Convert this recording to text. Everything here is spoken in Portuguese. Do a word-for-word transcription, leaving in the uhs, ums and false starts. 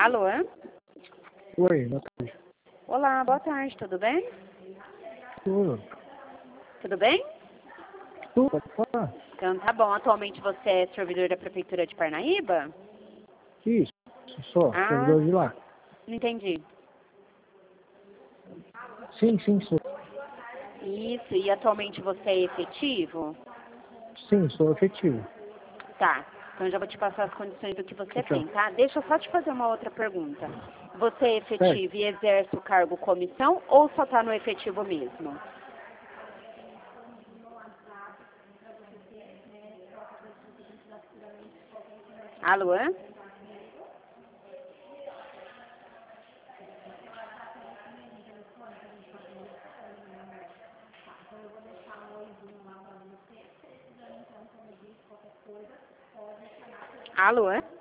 Alô? Oi, boa tarde. Olá, boa tarde, tudo bem? Tudo. Tudo bem? Tudo, pode falar? Então tá bom, atualmente você é servidor da Prefeitura de Parnaíba? Isso, sou, Ah, servidor de lá. não entendi. Sim, sim, sou. Isso, e atualmente você é efetivo? Sim, sou efetivo. Tá, então já vou te passar as condições do que você Tchau, tem, tchau. tá? Deixa eu só te fazer uma outra pergunta. Você é Certo. efetivo e exerce o cargo comissão ou só tá no efetivo mesmo? Alô? Alô?